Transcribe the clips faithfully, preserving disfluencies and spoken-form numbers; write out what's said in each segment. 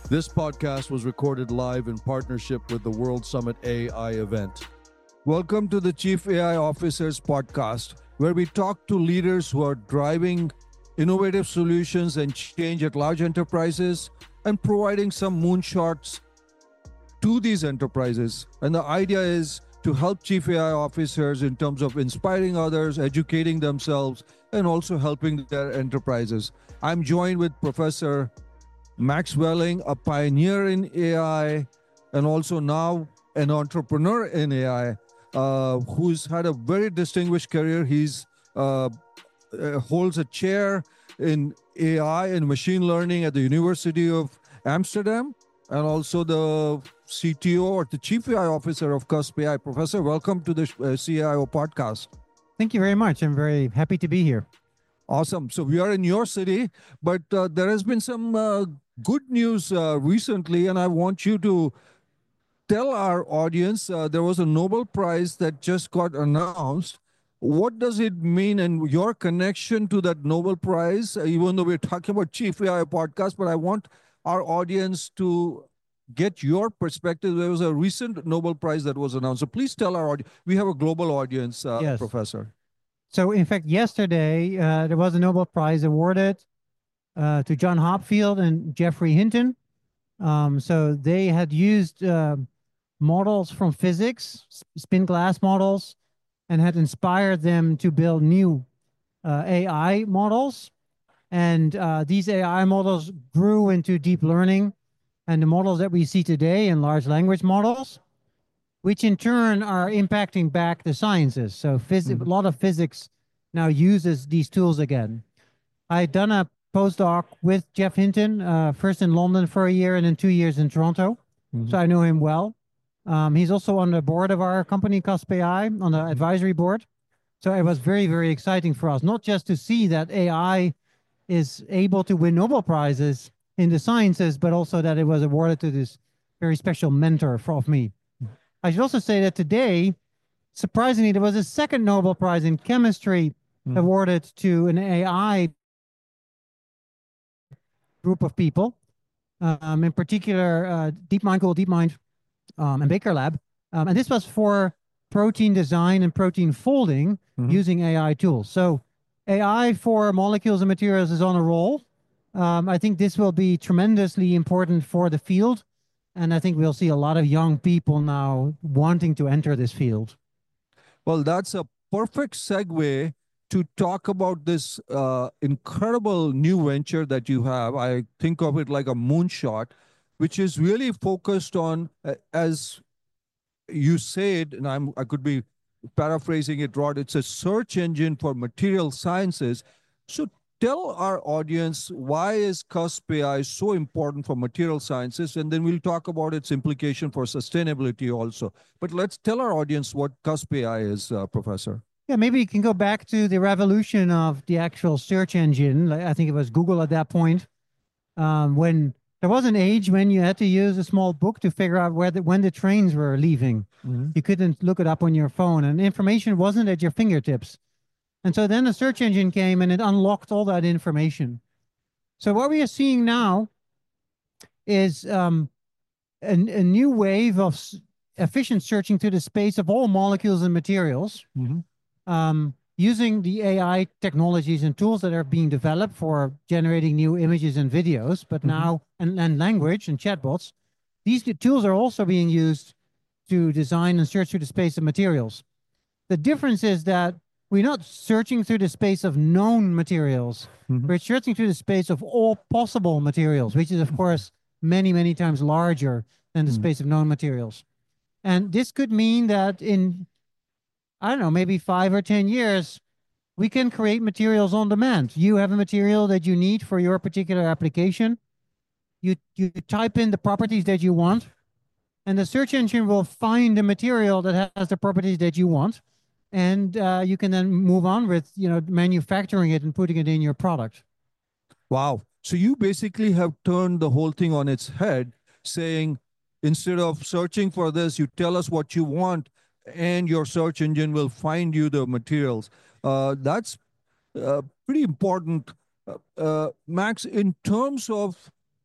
This podcast was recorded live in partnership with the World Summit A I event. Welcome to the Chief A I Officers podcast, where we talk to leaders who are driving innovative solutions and change at large enterprises and providing some moonshots to these enterprises. And the idea is to help Chief A I officers in terms of inspiring others, educating themselves, and also helping their enterprises. I'm joined with Professor Max Welling, a pioneer in A I and also now an entrepreneur in A I, uh, who's had a very distinguished career. He's uh, uh, holds a chair in A I and machine learning at the University of Amsterdam, and also the C T O or the Chief A I Officer of Cusp A I. Professor, welcome to the uh, C I O podcast. Thank you very much. I'm very happy to be here. Awesome. So we are in your city, but uh, there has been some uh, good news uh, recently, and I want you to tell our audience uh, there was a Nobel Prize that just got announced. What does it mean and your connection to that Nobel Prize, uh, even though we're talking about Chief A I podcast, but I want our audience to get your perspective. There was a recent Nobel Prize that was announced. So please tell our audience. We have a global audience, uh, Yes. Professor. So, in fact, yesterday uh, there was a Nobel Prize awarded uh, to John Hopfield and Geoffrey Hinton. Um, so they had used uh, models from physics, spin glass models, and had inspired them to build new uh, A I models. And uh, these A I models grew into deep learning and the models that we see today in large language models, which in turn are impacting back the sciences. So phys- mm-hmm. a lot of physics now uses these tools again. I had done a postdoc with Geoff Hinton, uh, first in London for a year and then two years in Toronto. Mm-hmm. So I know him well. Um, he's also on the board of our company, Cusp A I, on the advisory board. So it was very, very exciting for us, not just to see that A I is able to win Nobel Prizes in the sciences, but also that it was awarded to this very special mentor of me. I should also say that today, surprisingly, there was a second Nobel Prize in chemistry mm. awarded to an A I group of people, um, in particular, uh, DeepMind, Google DeepMind, um, and Baker Lab. Um, and this was for protein design and protein folding mm-hmm. using A I tools. So A I for molecules and materials is on a roll. Um, I think this will be tremendously important for the field. And I think we'll see a lot of young people now wanting to enter this field. Well, that's a perfect segue to talk about this uh, incredible new venture that you have. I think of it like a moonshot, which is really focused on, uh, as you said, and I'm, I could be paraphrasing it, Rod, it's a search engine for material sciences. So tell our audience, why is Cusp A I so important for material sciences? And then we'll talk about its implication for sustainability also. But let's tell our audience what Cusp A I is, uh, Professor. Yeah, maybe you can go back to the revolution of the actual search engine. I think it was Google at that point, um, when there was an age when you had to use a small book to figure out where the, when the trains were leaving. Mm-hmm. You couldn't look it up on your phone, and information wasn't at your fingertips. And so then the search engine came and it unlocked all that information. So what we are seeing now is um, a, a new wave of s- efficient searching through the space of all molecules and materials, mm-hmm. um, using the A I technologies and tools that are being developed for generating new images and videos, but mm-hmm. now, and, and language and chatbots. These tools are also being used to design and search through the space of materials. The difference is that we're not searching through the space of known materials. Mm-hmm. We're searching through the space of all possible materials, which is, of course, many, many times larger than the mm-hmm. space of known materials. And this could mean that in, I don't know, maybe five or ten years, we can create materials on demand. You have a material that you need for your particular application. You, you type in the properties that you want, and the search engine will find the material that has the properties that you want. And uh, you can then move on with, you know, manufacturing it and putting it in your product. Wow. So you basically have turned the whole thing on its head, saying, instead of searching for this, you tell us what you want, and your search engine will find you the materials. Uh, that's uh, pretty important. Uh, uh, Max, in terms of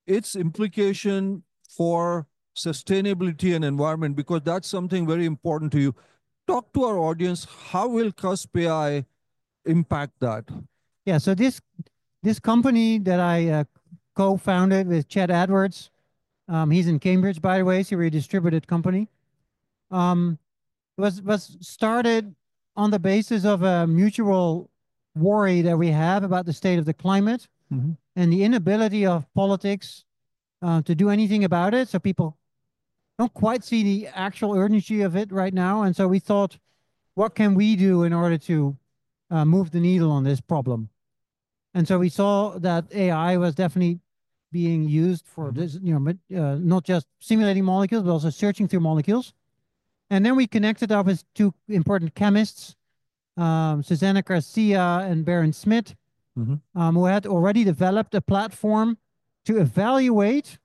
its implication for sustainability and environment, because that's something very important to you. Talk to our audience. How will Cusp A I impact that? Yeah, so this this company that I uh, co-founded with Chad Edwards, um, he's in Cambridge, by the way, so we're a distributed company. Um, was was started on the basis of a mutual worry that we have about the state of the climate mm-hmm. and the inability of politics uh, to do anything about it. So people don't quite see the actual urgency of it right now. And so we thought, what can we do in order to uh, move the needle on this problem? And so we saw that A I was definitely being used for this, you know, uh, not just simulating molecules, but also searching through molecules. And then we connected up with two important chemists, um, Susanna Garcia and Baron Smith, mm-hmm. um, who had already developed a platform to evaluate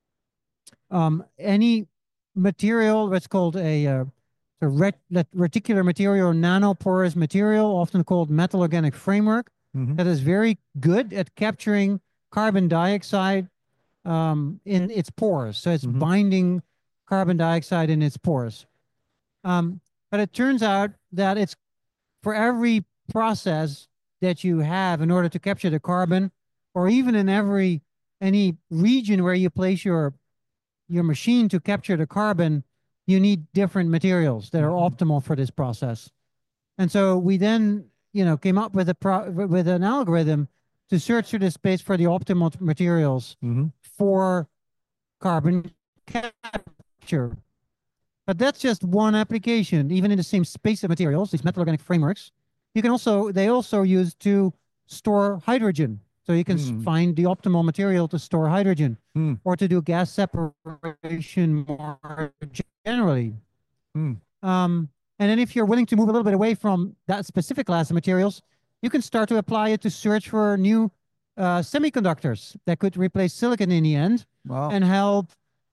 um, any material, what's called a, uh, a ret reticular material or nanoporous material, often called metal organic framework, mm-hmm. that is very good at capturing carbon dioxide um, in its pores. So it's mm-hmm. binding carbon dioxide in its pores. Um, but it turns out that it's for every process that you have in order to capture the carbon, or even in every any region where you place your your machine to capture the carbon, you need different materials that are mm-hmm. optimal for this process. And so we then, you know, came up with a pro with an algorithm to search through the space for the optimal materials mm-hmm. for carbon capture. But that's just one application. Even in the same space of materials, these metal organic frameworks, you can also, they also use to store hydrogen. So you can mm. find the optimal material to store hydrogen mm. or to do gas separation more generally. Mm. Um, and then if you're willing to move a little bit away from that specific class of materials, you can start to apply it to search for new uh, semiconductors that could replace silicon in the end wow. and help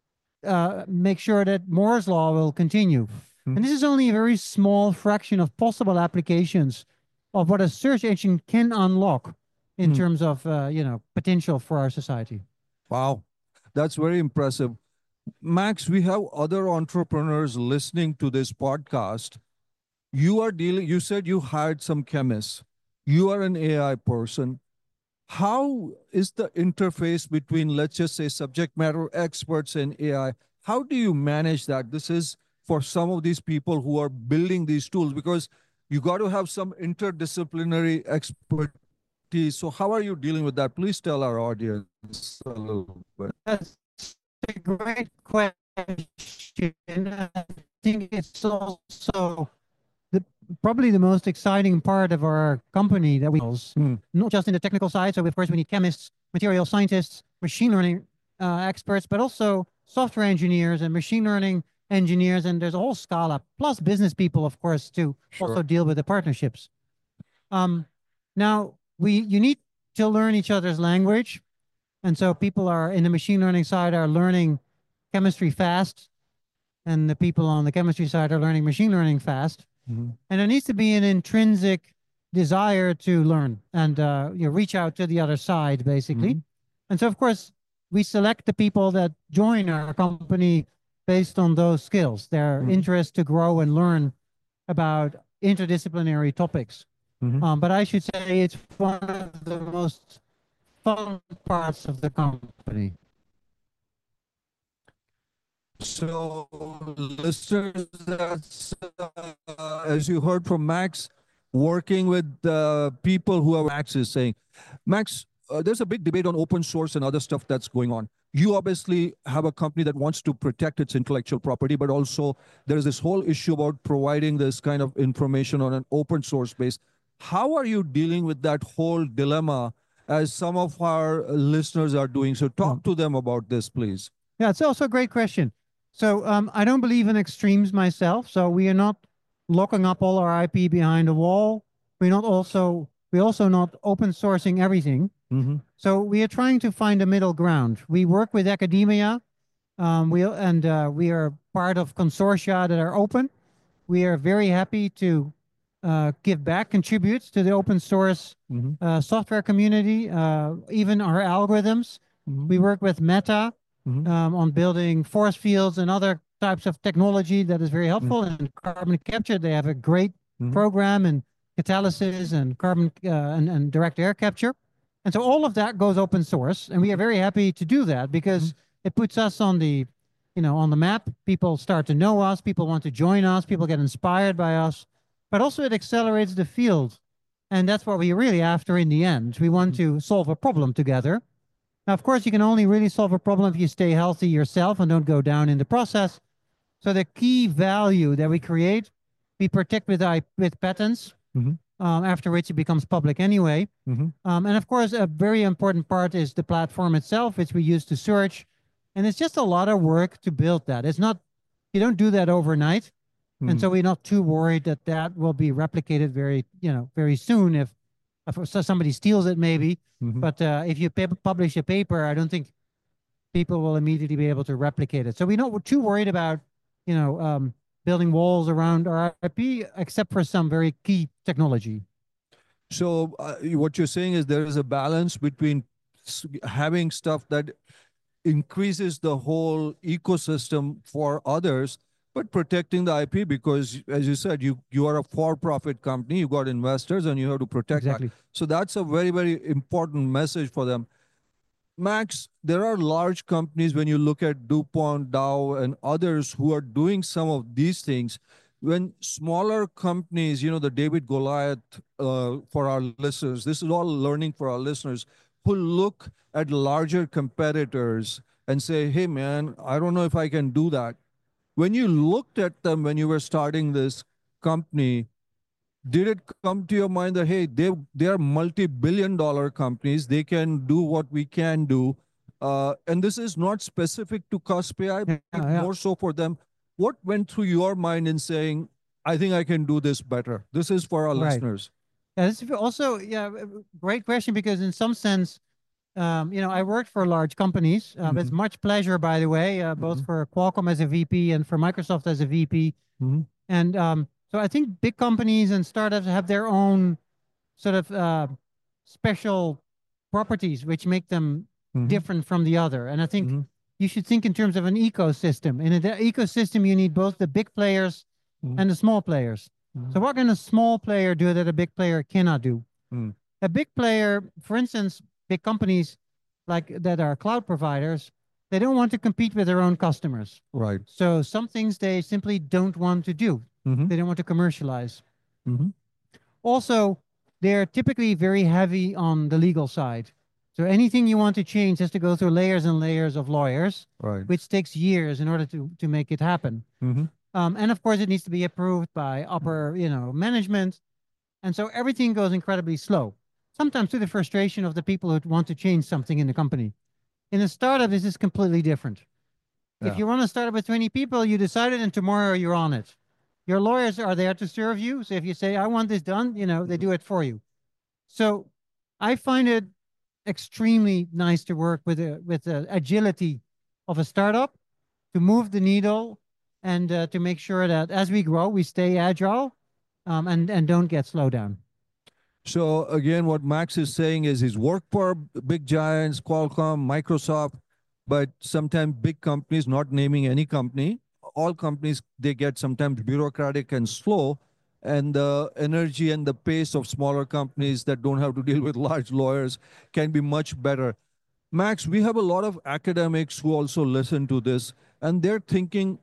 Uh, make sure that Moore's law will continue. Mm-hmm. And this is only a very small fraction of possible applications of what a search engine can unlock in mm. terms of, uh, you know, potential for our society. Wow, that's very impressive. Max, we have other entrepreneurs listening to this podcast. You are dealing, you said you hired some chemists. You are an A I person. How is the interface between, let's just say, subject matter experts and A I? How do you manage that? This is for some of these people who are building these tools, because you got to have some interdisciplinary expertise. So how are you dealing with that? Please tell our audience a little bit. That's a great question. I think it's also the, probably the most exciting part of our company that we mm. not just in the technical side. So of course we need chemists, material scientists, machine learning uh, experts, but also software engineers and machine learning engineers. And there's a whole scala, plus business people, of course, to sure. also deal with the partnerships. Um, now we you need to learn each other's language. And so people are in the machine learning side are learning chemistry fast, and the people on the chemistry side are learning machine learning fast. Mm-hmm. And there needs to be an intrinsic desire to learn and uh, you know, reach out to the other side, basically. Mm-hmm. And so, of course, we select the people that join our company based on those skills, their mm-hmm. interest to grow and learn about interdisciplinary topics. Mm-hmm. Um, but I should say it's one of the most fun parts of the company. So, listeners, that's, uh, as you heard from Max, working with uh, people who are Max is saying. Max, uh, there's a big debate on open source and other stuff that's going on. You obviously have a company that wants to protect its intellectual property, but also there's this whole issue about providing this kind of information on an open source base. How are you dealing with that whole dilemma as some of our listeners are doing? So talk to them about this, please. Yeah, it's also a great question. So um, I don't believe in extremes myself. So we are not locking up all our I P behind a wall. We're not also we're also not open sourcing everything. Mm-hmm. So we are trying to find a middle ground. We work with academia. Um, we and uh, we are part of consortia that are open. We are very happy to uh, give back, contribute to the open source mm-hmm. uh, software community, uh, even our algorithms. Mhm. We work with Meta Mhm. um, on building force fields and other types of technology that is very Mhm. helpful. And carbon capture, they have a great Mhm. program in catalysis and carbon uh, and, and direct air capture. And so all of that goes open source, and we are very happy to do that because it puts us on the, you know, on the map. People start to know us. People want to join us. People get inspired by us. But also it accelerates the field, and that's what we're really after in the end. We want to solve a problem together. Now, of course, you can only really solve a problem if you stay healthy yourself and don't go down in the process. So the key value that we create, we protect with I, with patents, Mhm. um, after which it becomes public anyway. Mhm. Um, and of course, a very important part is the platform itself, which we use to search. And it's just a lot of work to build that. It's not, you don't do that overnight. And Mhm. so we're not too worried that that will be replicated very, you know, very soon if, if somebody steals it, maybe. Mhm. But uh, if you publish a paper, I don't think people will immediately be able to replicate it. So we're not too worried about, you know, um, building walls around our I P, except for some very key technology. So uh, what you're saying is there is a balance between s- having stuff that increases the whole ecosystem for others, but protecting the I P because, as you said, you you are a for-profit company, you got investors, and you have to protect that. Exactly. So that's a very very important message for them. Max, there are large companies when you look at DuPont, Dow, and others who are doing some of these things. When smaller companies, you know, the David Goliath uh, for our listeners, this is all learning for our listeners who look at larger competitors and say, hey, man, I don't know if I can do that. When you looked at them when you were starting this company, did it come to your mind that hey they they are multi-billion dollar companies, they can do what we can do, uh, and this is not specific to Cusp.ai, Yeah, but yeah, more so for them? What went through your mind in saying I think I can do this better? This is for our right. listeners. Yeah, this is also, yeah, great question because in some sense, um, you know, I worked for large companies. Uh, it's Mhm. much pleasure, by the way, uh, both Mhm. for Qualcomm as a V P and for Microsoft as a V P. Mhm. And um, so I think big companies and startups have their own sort of uh, special properties which make them Mhm. different from the other. And I think Mhm. you should think in terms of an ecosystem. In an ecosystem, you need both the big players Mhm. and the small players. So Mhm. what can a small player do that a big player cannot do? Mhm. A big player, for instance, big companies like that are cloud providers, they don't want to compete with their own customers. Right. So some things they simply don't want to do. Mhm. They don't want to commercialize. Mhm. Also, they're typically very heavy on the legal side. So anything you want to change has to go through layers and layers of lawyers, Right. which takes years in order to, to make it happen. Mhm. Um, and of course, it needs to be approved by upper, you know, management. And so everything goes incredibly slow, sometimes to the frustration of the people who want to change something in the company. In a startup, this is completely different. If Yeah. you run a startup with twenty people, you decide it and tomorrow you're on it. Your lawyers are there to serve you. So if you say, I want this done, you know, they do it for you. So I find it extremely nice to work with a, with the agility of a startup to move the needle and uh, to make sure that as we grow, we stay agile um, and, and don't get slowed down. So again, what Max is saying is he's worked for big giants, Qualcomm, Microsoft, but sometimes big companies, not naming any company, all companies, they get sometimes bureaucratic and slow. And the energy and the pace of smaller companies that don't have to deal with large lawyers can be much better. Max, we have a lot of academics who also listen to this, and they're thinking,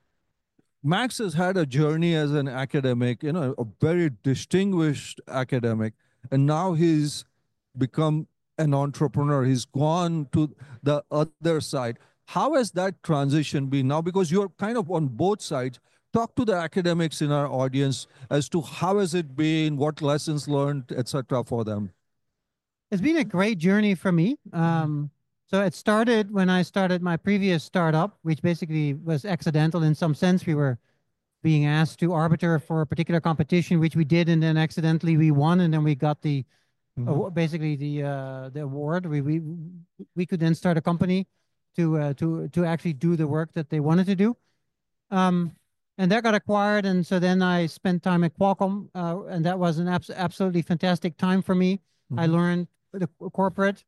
Max has had a journey as an academic, you know, a very distinguished academic, and now he's become an entrepreneur. He's gone to the other side. How has that transition been now? Because you're kind of on both sides. Talk to the academics in our audience as to how has it been, what lessons learned, et cetera, for them. It's been a great journey for me. Um, so it started when I started my previous startup, which basically was accidental in some sense. We were being asked to arbiter for a particular competition, which we did, and then accidentally we won, and then we got the Mhm. awa- basically the uh, the award. We we we could then start a company to uh, to to actually do the work that they wanted to do. Um, and that got acquired, and so then I spent time at Qualcomm, uh, and that was an abs- absolutely fantastic time for me. I Mhm. learned the corporate.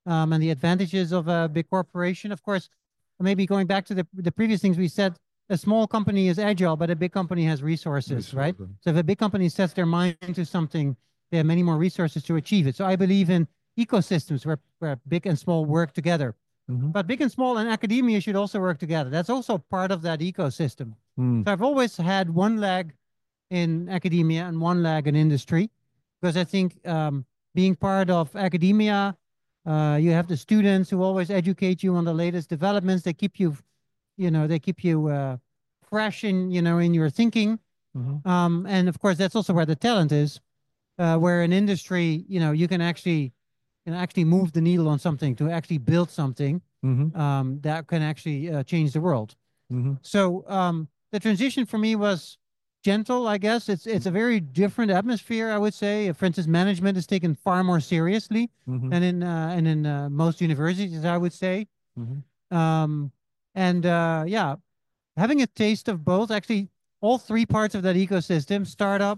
um, and the advantages of a big corporation. Of course, maybe going back to the, the previous things we said, a small company is agile, but a big company has resources, right? Resources. So if a big company sets their mind to something, they have many more resources to achieve it. So I believe in ecosystems where, where big and small work together. Mm-hmm. But big and small and academia should also work together. That's also part of that ecosystem. Mm. So I've always had one leg in academia and one leg in industry, because I think um, being part of academia, uh, you have the students who always educate you on the latest developments. They keep you, you know, they keep you uh, fresh in, you know, in your thinking. Mm-hmm. Um, and of course, that's also where the talent is. Uh, where in industry, you know, you can actually, can actually move the needle on something to actually build something Mm-hmm. um, that can actually uh, change the world. Mm-hmm. So um, the transition for me was gentle, I guess. It's it's a very different atmosphere, I would say. For instance, management is taken far more seriously Mm-hmm. than in uh, and in uh, most universities, I would say. Mm-hmm. Um, and uh, yeah, having a taste of both, actually, all three parts of that ecosystem: startup,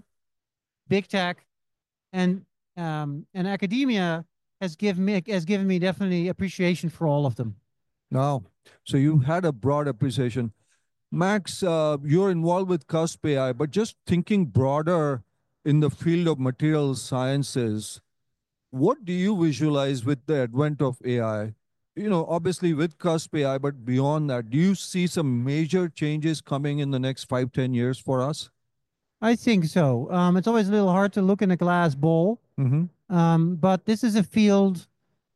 big tech, and um, and academia has given me has given me definitely appreciation for all of them. Now, so you had a broad appreciation. Max, uh, you're involved with Cusp A I, but just thinking broader in the field of material sciences, what do you visualize with the advent of A I? You know, obviously with Cusp A I, but beyond that, do you see some major changes coming in the next five, ten years for us? I think so. Um, it's always a little hard to look in a glass bowl, Mm-hmm. um, but this is a field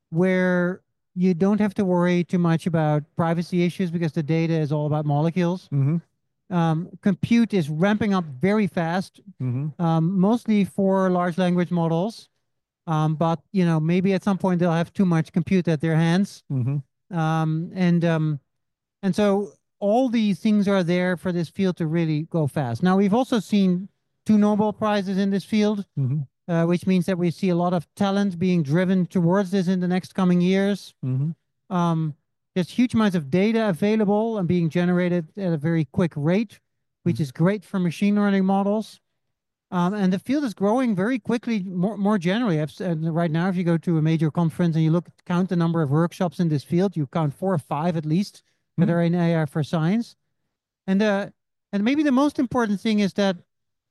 where you don't have to worry too much about privacy issues because the data is all about molecules. Mm-hmm. Um, compute is ramping up very fast, Mm-hmm. um, mostly for large language models. Um, but you know, maybe at some point they'll have too much compute at their hands, Mm-hmm. um, and um, and so all these things are there for this field to really go fast. Now we've also seen two Nobel Prizes in this field, Mm-hmm. uh, which means that we see a lot of talent being driven towards this in the next coming years. Mm-hmm. Um, there's huge amounts of data available and being generated at a very quick rate, which is great for machine learning models. Um, and the field is growing very quickly. More, more generally, I've said right now, if you go to a major conference and you look count the number of workshops in this field, you count four or five at least that Mm-hmm. are in A I for science. And uh, and maybe the most important thing is that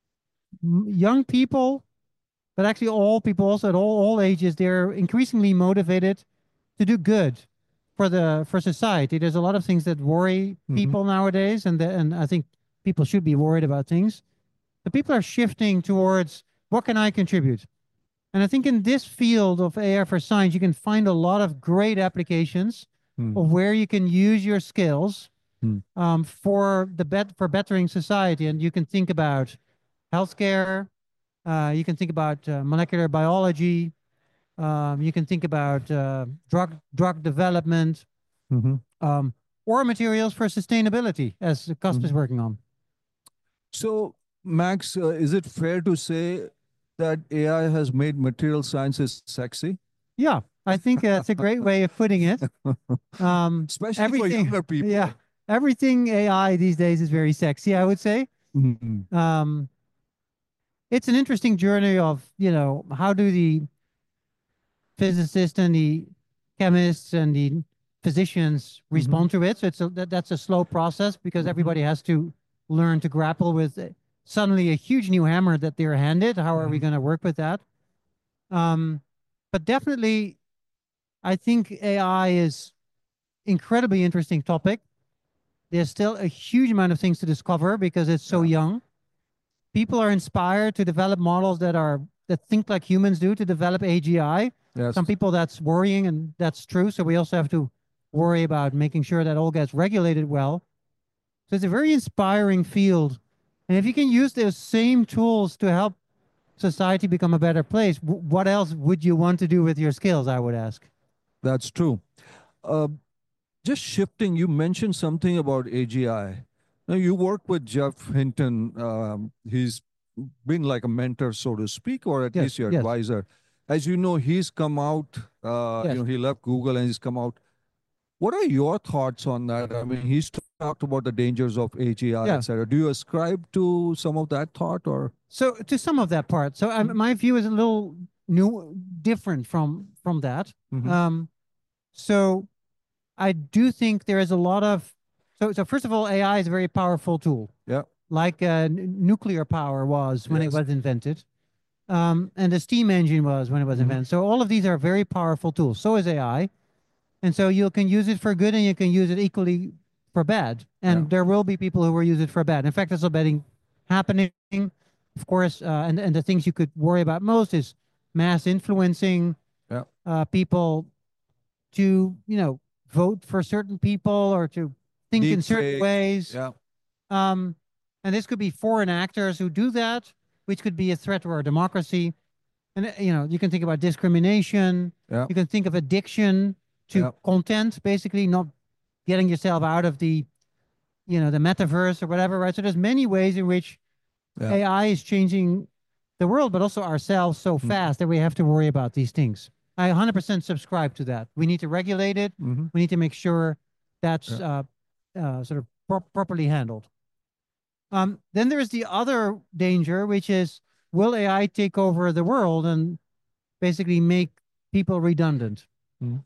young people, but actually all people also at all, all ages, they're increasingly motivated to do good for the for society. There's a lot of things that worry Mm-hmm. people nowadays, and the, and I think people should be worried about things. The people are shifting towards what can I contribute? And I think in this field of A I for science, you can find a lot of great applications of where you can use your skills Mm-hmm. um, for the bet for bettering society. And you can think about healthcare. Uh, you can think about uh, molecular biology. Um, you can think about uh, drug drug development, Mm-hmm. um, or materials for sustainability, as Cusp is Mm-hmm. working on. So, Max, uh, is it fair to say that A I has made material sciences sexy? Yeah, I think that's a great way of putting it. Um, Especially for everything, younger people. yeah, everything A I these days is very sexy, I would say. Mm-hmm. Um, it's an interesting journey of, you know, how do the physicists and the chemists and the physicians Mm-hmm. respond to it. So it's a, that, that's a slow process because Mm-hmm. everybody has to learn to grapple with uh, suddenly a huge new hammer that they're handed. How are we Mm-hmm. going to work with that? Um, but definitely, I think A I is incredibly interesting topic. There's still a huge amount of things to discover because it's so Yeah. young. People are inspired to develop models that are that think like humans do to develop A G I. Yes. Some people that's worrying and that's true. So we also have to worry about making sure that all gets regulated well. So it's a very inspiring field. And if you can use those same tools to help society become a better place, w- what else would you want to do with your skills? I would ask. That's true. Uh, just shifting, you mentioned something about A G I. Now, you work with Jeff Hinton. Um, he's been like a mentor, so to speak, or at Yes, least your yes, advisor. As you know, he's come out, uh, you yes. know, he left Google and he's come out. What are your thoughts on that? I mean, he's talked about the dangers of A G I, Yeah. et cetera. Do you ascribe to some of that thought or? So to some of that part, so um, my view is a little new, different from from that. Mm-hmm. Um, So I do think there is a lot of so so first of all, A I is a very powerful tool, Yeah. like uh, n- nuclear power was when it Yes. was invented, um, and the steam engine was when it was Mhm. invented. So all of these are very powerful tools. So is A I, and so you can use it for good and you can use it equally for bad. And Yeah. there will be people who will use it for bad. In fact, there's already happening, of course. Uh, and and the things you could worry about most is mass influencing Yeah. uh, people to, you know, vote for certain people or to think in Deep certain fakes. ways. Yeah. Um, and this could be foreign actors who do that, which could be a threat to our democracy. And, uh, you know, you can think about discrimination. Yeah. You can think of addiction to Yeah. content, basically not getting yourself out of the, you know, the metaverse or whatever, right? So there's many ways in which Yeah. A I is changing the world, but also ourselves so Mm. fast that we have to worry about these things. I one hundred percent subscribe to that. We need to regulate it. Mhm. We need to make sure that's Yeah. uh, uh, sort of pro- properly handled. Um, then there is the other danger, which is will A I take over the world and basically make people redundant? Mhm.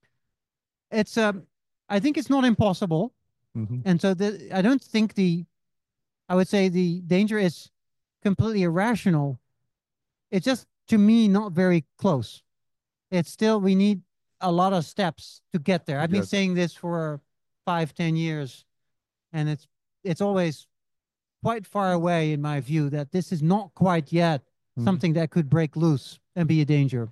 It's um, I think it's not impossible, Mhm. and so the, I don't think the I would say the danger is completely irrational. It's just to me not very close. It's still we need a lot of steps to get there. I've been Get that. saying this for five, ten years, and it's it's always quite far away in my view that this is not quite yet Mhm. something that could break loose and be a danger.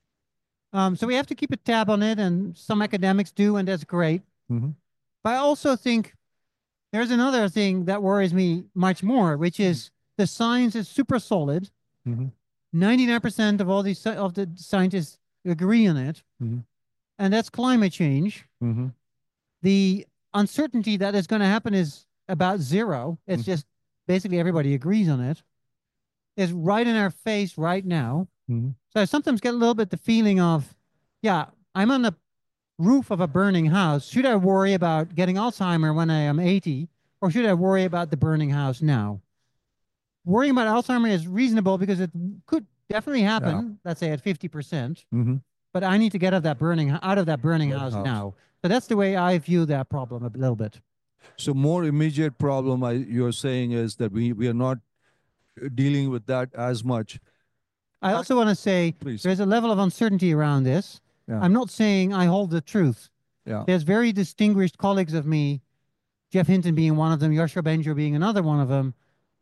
Um, so we have to keep a tab on it, and some academics do, and that's great. Mhm. But I also think there's another thing that worries me much more, which is the science is super solid. Mhm. ninety-nine percent of all these sci- of the scientists agree on it, Mhm. and that's climate change. Mhm. The uncertainty that is going to happen is about zero. It's Mhm. just basically everybody agrees on it. It's right in our face right now. Mhm. So I sometimes get a little bit the feeling of, yeah, I'm on the roof of a burning house. Should I worry about getting Alzheimer when I am eighty, or should I worry about the burning house now? Worrying about Alzheimer is reasonable because it could definitely happen, let's say at fifty percent, Mhm. but I need to get out of that burning out of that burning house House. now. So that's the way I view that problem a little bit. So more immediate problem I, you're saying is that we we are not dealing with that as much. I I- also want to say Please. there's a level of uncertainty around this. Yeah. I'm not saying I hold the truth. Yeah. There's very distinguished colleagues of me, Jeff Hinton being one of them, Yoshua Bengio being another one of them,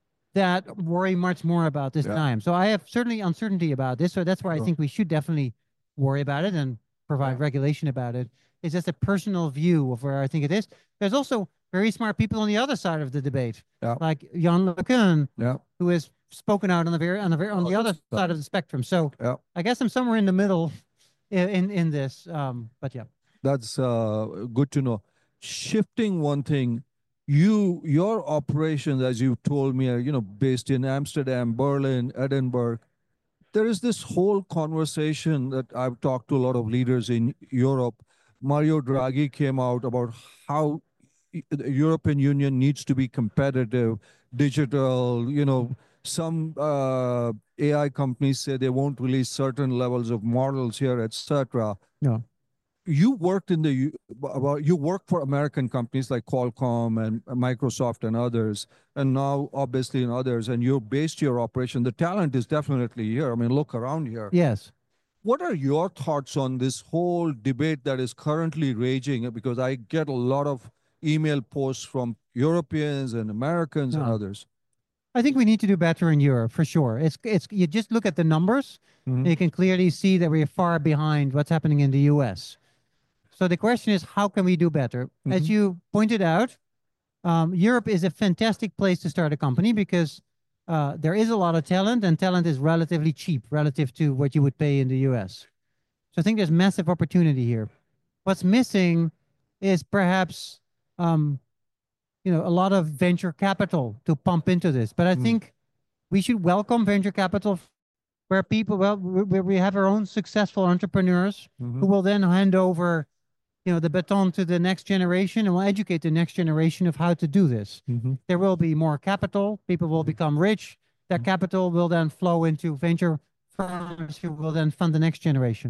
that worry much more about this Yeah. time. So I have certainly uncertainty about this. So that's why I Sure. think we should definitely worry about it and provide Yeah. regulation about it. It's just a personal view of where I think it is. There's also very smart people on the other side of the debate, Yeah. like Jan LeCun, Yeah. who has spoken out on the very on the very on the Oh, other that's- side of the spectrum. So Yeah. I guess I'm somewhere in the middle in in, in this. Um, but yeah. That's uh, good to know. Shifting one thing, you your operations, as you told me, are you know based in Amsterdam, Berlin, Edinburgh. There is this whole conversation that I've talked to a lot of leaders in Europe. Mario Draghi came out about how e- the European Union needs to be competitive, digital. You know, some uh, A I companies say they won't release certain levels of models here, et cetera. No. You worked in the U- about you work for American companies like Qualcomm and Microsoft and others, and now obviously in others, and you based your operation. The talent is definitely here. I mean, look around here. Yes. What are your thoughts on this whole debate that is currently raging? Because I get a lot of email posts from Europeans and Americans and No. others. I think we need to do better in Europe for sure. It's it's you just look at the numbers, Mhm. and you can clearly see that we're far behind what's happening in the U S. So the question is, how can we do better? As Mhm. you pointed out, um, Europe is a fantastic place to start a company because uh, there is a lot of talent, and talent is relatively cheap relative to what you would pay in the U S. So I think there's massive opportunity here. What's missing is perhaps um, you know a lot of venture capital to pump into this. But I Mm. think we should welcome venture capital where people, well, where we have our own successful entrepreneurs Mhm. who will then hand over, you know, the baton to the next generation and will educate the next generation of how to do this. Mhm. There will be more capital. People will become rich. That capital will then flow into venture firms who will then fund the next generation.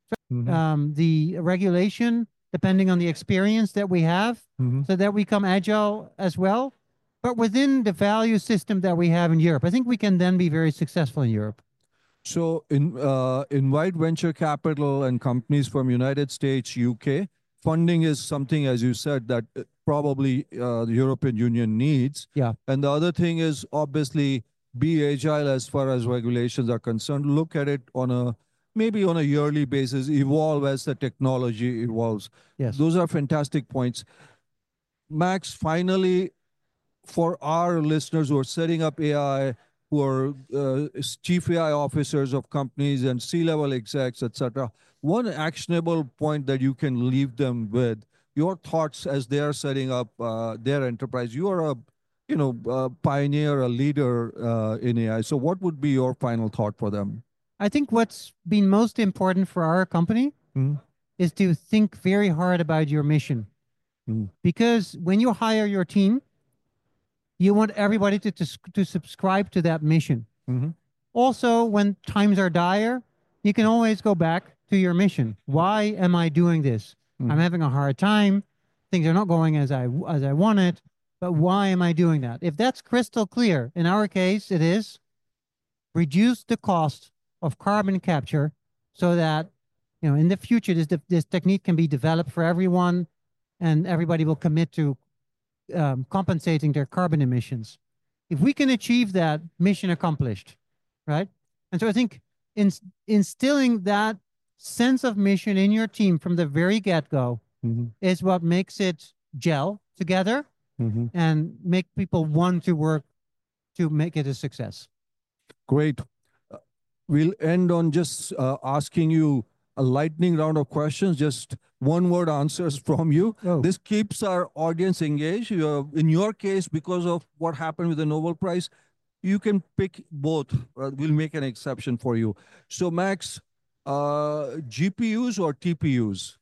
Mhm. um, the regulation, depending on the experience that we have, Mhm. so that we become agile as well. But within the value system that we have in Europe, I think we can then be very successful in Europe. So in uh, invite venture capital and companies from United States, U K. Funding is something, as you said, that uh, probably uh, the European Union needs. Yeah. And the other thing is obviously be agile as far as regulations are concerned. Look at it on a maybe on a yearly basis, evolve as the technology evolves. Yes. Those are fantastic points. Max, finally, for our listeners who are setting up A I, who are uh, chief A I officers of companies and C-level execs, et cetera, one actionable point that you can leave them with, your thoughts as they are setting up uh, their enterprise. You are a, you know, a pioneer, a leader uh, in A I. So what would be your final thought for them? I think what's been most important for our company Mhm. is to think very hard about your mission. Mhm. Because when you hire your team, you want everybody to, to, to subscribe to that mission. Mhm. Also, when times are dire, you can always go back to your mission. Why am I doing this? I'm Mhm. having a hard time. Things are not going as I as I wanted. But why am I doing that? If that's crystal clear, in our case, it is reduce the cost of carbon capture so that you know in the future this this technique can be developed for everyone, and everybody will commit to um, compensating their carbon emissions. If we can achieve that, mission accomplished, right? And so I think in, instilling that sense of mission in your team from the very get-go Mhm. is what makes it gel together Mhm. and make people want to work to make it a success. Great. Uh, We'll end on just uh, asking you a lightning round of questions, just one word answers from you. Oh. This keeps our audience engaged. Uh, in your case, because of what happened with the Nobel Prize, you can pick both. Uh, we'll make an exception for you. So, Max, uh, G P Us or T P Us?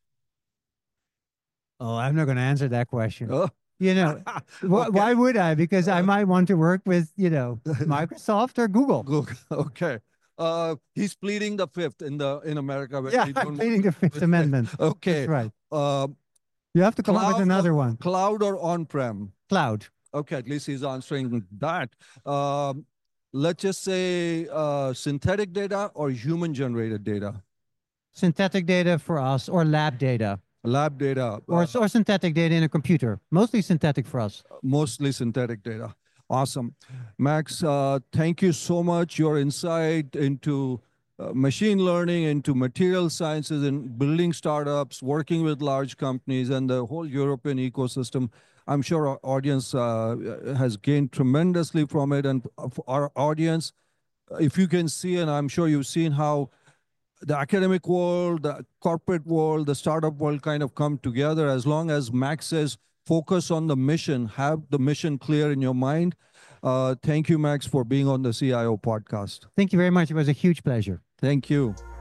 Oh, I'm not going to answer that question. Oh. You know, wh- Okay. why would I? Because I might want to work with, you know, Microsoft or Google. Google. Okay. Uh, he's pleading the fifth in the in America. Where Yeah, we I'm don't- pleading the Fifth Amendment. Okay. That's right. Uh, You have to come up cloud with another or, one. Cloud or on-prem? Cloud. Okay, at least he's answering that. Um, let's just say uh, synthetic data or human-generated data? Synthetic data for us or lab data Lab data, or, uh, or synthetic data in a computer. Mostly synthetic for us. mostly synthetic data. Awesome. Max, uh, thank you so much. Your insight into uh, machine learning, into material sciences, and building startups, working with large companies, and the whole European ecosystem. I'm sure our audience uh, has gained tremendously from it. And for our audience, if you can see, and I'm sure you've seen how the academic world, the corporate world, the startup world kind of come together. As long as Max says, focus on the mission, have the mission clear in your mind. Uh, thank you, Max, for being on the C I O podcast. Thank you very much. It was a huge pleasure. Thank you.